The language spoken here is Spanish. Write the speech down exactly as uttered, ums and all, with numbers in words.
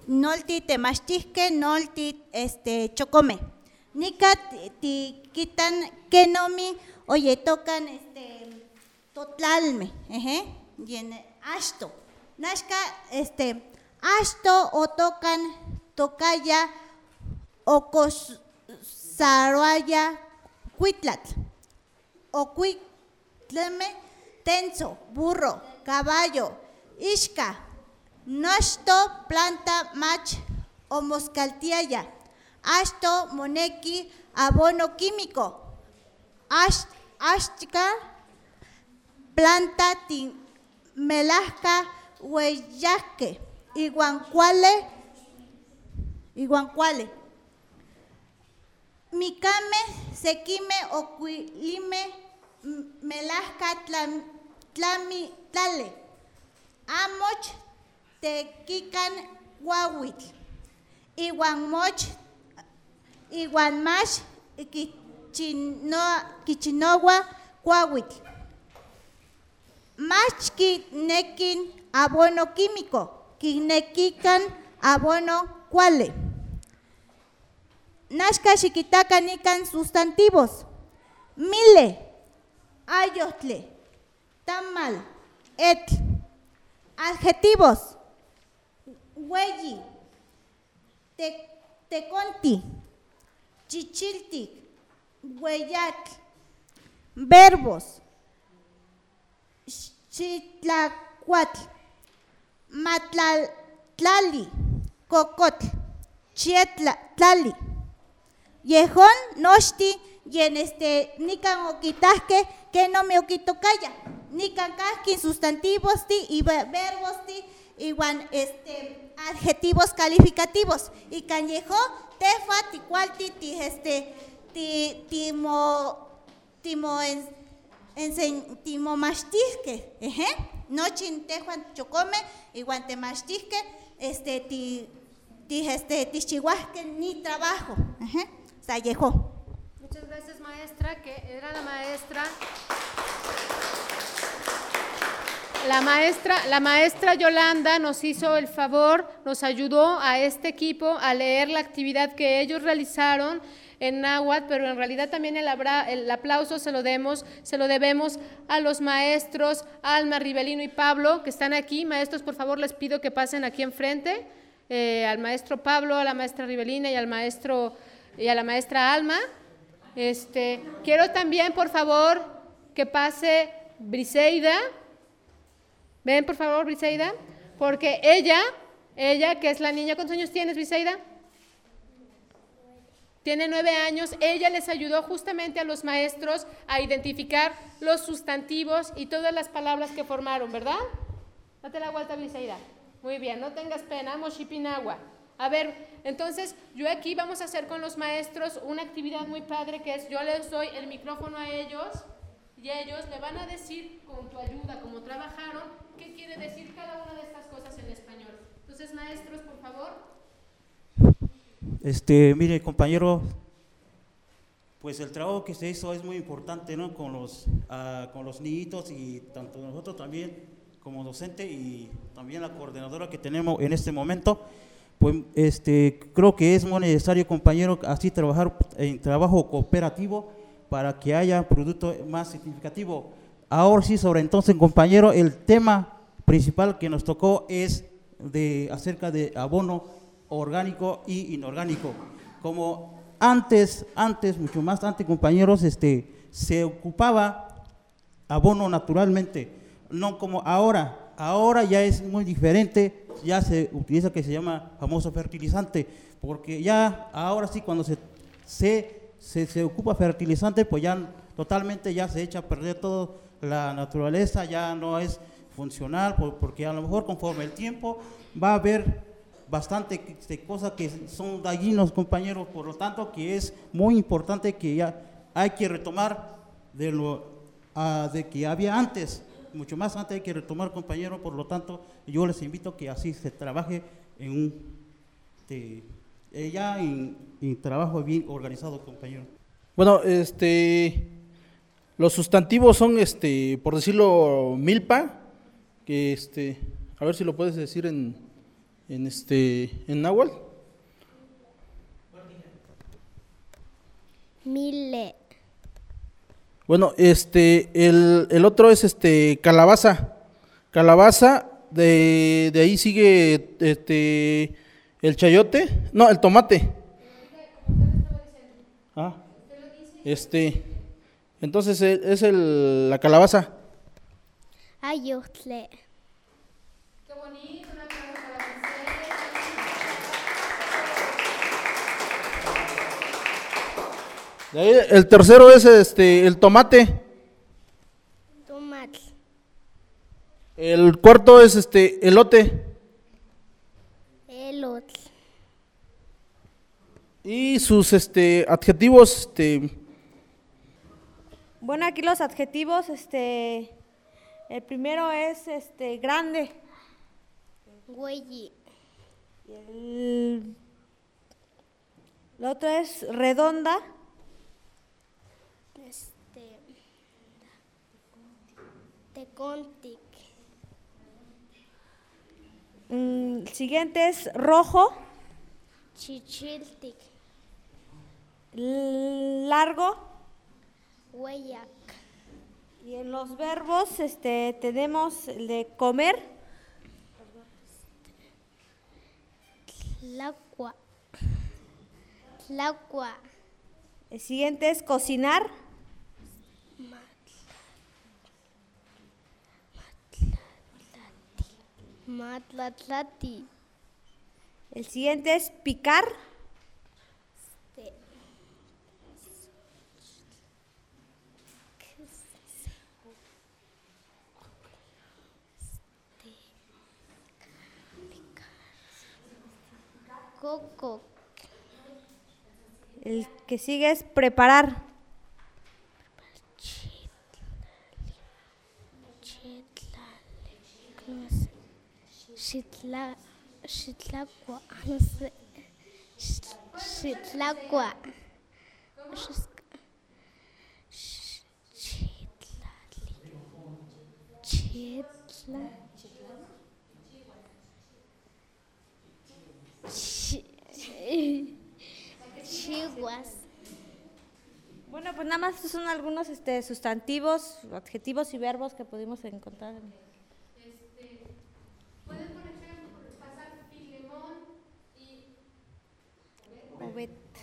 nolti temachtisque, nolti este, chocome. Nika ti quitan kenomi, oye, tocan este, totlalme, eje, y en ashto. Nashka, este, ashto o tocan tocaya o cosaraya cuitlatl. O cuitleme, tenso, burro, caballo, ishka, nosto, planta, mach o moscaltiaya. Ashto, moneki, abono químico. Ash, ashtka, planta, tin, melazca, hueyasque. Iguancuale, iguancuale. Mikame, sequime, ocuilime, melazca, tlami, tlale. Amoch, tequican, guahuitl. Iguan moch, iguan mash, kichinowa, guahuitl. Mach nekin abono químico, kinekikan abono cuale. Nashka xiquitaca nican sustantivos. Mile, ayotle, tamal, etl. Adjetivos. Hueyi, te, teconti, chichiltic, hueyatl. Verbos. Chitlacuatl, matlatlali, cocotl, chietlatlali. Yejón, noshti, y en este, nican oquitasque, que no me oquitocaya. Nican casqui, sustantivos ti, y verbos ti, igual este, adjetivos calificativos. Y canyejo, tefa, ticualti, ti, este, ti, timo, timo, en, en, timo mastisque, eje, nochin tejuan chocome, igual te mastisque, este, ti, ti, este, tichihuasque, ni trabajo, eje. Sallejo. Muchas gracias, maestra, que era la maestra. La maestra, la maestra Yolanda nos hizo el favor, nos ayudó a este equipo a leer la actividad que ellos realizaron en náhuatl, pero en realidad también el, abra, el aplauso se lo, demos, se lo debemos a los maestros Alma, Rivelino y Pablo, que están aquí. Maestros, por favor, les pido que pasen aquí enfrente, eh, al maestro Pablo, a la maestra Rivelina y al maestro y a la maestra Alma. Este, quiero también, por favor, que pase Briseida. Ven, por favor, Briseida, porque ella, ella, que es la niña, ¿cuántos años tienes, Briseida? Tiene nueve años. Ella les ayudó justamente a los maestros a identificar los sustantivos y todas las palabras que formaron, ¿verdad? Date la vuelta, Briseida. Muy bien, no tengas pena, Moshipinagua. A ver, entonces, yo aquí vamos a hacer con los maestros una actividad muy padre, que es, yo les doy el micrófono a ellos y ellos le van a decir, con tu ayuda, como trabajaron, qué quiere decir cada una de estas cosas en español. Entonces, maestros, por favor. Este, mire, compañero, pues el trabajo que se hizo es muy importante, ¿no? Con los, uh, con los niñitos y tanto nosotros también, como docente y también la coordinadora que tenemos en este momento. Pues este, creo que es muy necesario, compañero, así trabajar en trabajo cooperativo para que haya producto más significativo. Ahora sí, sobre entonces, compañero, el tema principal que nos tocó es de acerca de abono orgánico y inorgánico. Como antes, antes, mucho más antes, compañeros, este, se ocupaba abono naturalmente, no como ahora. Ahora ya es muy diferente, ya se utiliza que se llama famoso fertilizante, porque ya ahora sí cuando se, se, se, se ocupa fertilizante, pues ya totalmente ya se echa a perder toda la naturaleza, ya no es funcional, porque a lo mejor conforme el tiempo va a haber bastante cosas que son dañinos, compañeros, por lo tanto que es muy importante que ya hay que retomar de lo uh, de que había antes. Mucho más antes hay que retomar, compañero, por lo tanto, yo les invito a que así se trabaje en un de, eh, ya en, en trabajo bien organizado, compañero. Bueno, este, los sustantivos son, este, por decirlo, milpa, que este, a ver si lo puedes decir en, en este en náhuatl? Mile. Bueno, este, el, el otro es este calabaza. Calabaza, de, de ahí sigue este el chayote, no, el tomate. Ah, este, entonces e- es el, la calabaza. Ayotle. Qué bonito, una aplauso para Giselle. De ahí el tercero es este el tomate. Tomatl. El cuarto es este elote. Elotl. Y sus este adjetivos, este, Bueno, aquí los adjetivos, este, el primero es este grande, Güeyi. y el, el otro es redonda, Este. Tecontic. mm, el siguiente es rojo, Chichiltic. l- largo, Hueyac. y en los verbos este tenemos el de comer, Tlacua. Tlacua. el siguiente es cocinar, Matlatlati. el siguiente es picar, Este. Coco. el que sigue es preparar, Xitla, Xitlacua, no sé. Xitlacua. Chitla. Chi- Chihuas. Bueno, pues nada más estos son algunos este, sustantivos, adjetivos y verbos que pudimos encontrar. en- ¿Pueden, por ejemplo, pasar Filemón y Obed-